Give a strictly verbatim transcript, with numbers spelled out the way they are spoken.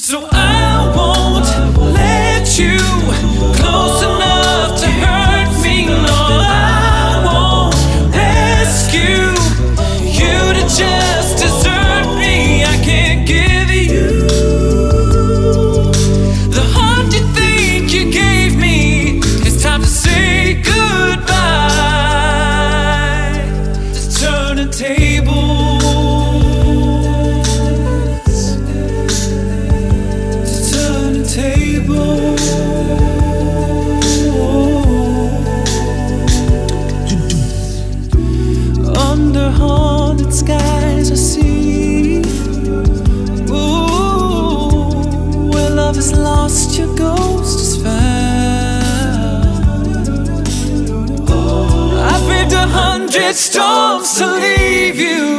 So I won't let you close enough to hurt me. No, I won't rescue you to just desert me. I can't give you the heart you think you gave me. It's time to say goodbye. To turn the tables. Table. Under haunted skies I see, ooh, where love is lost, your ghost is found. I braved a hundred storms to leave you.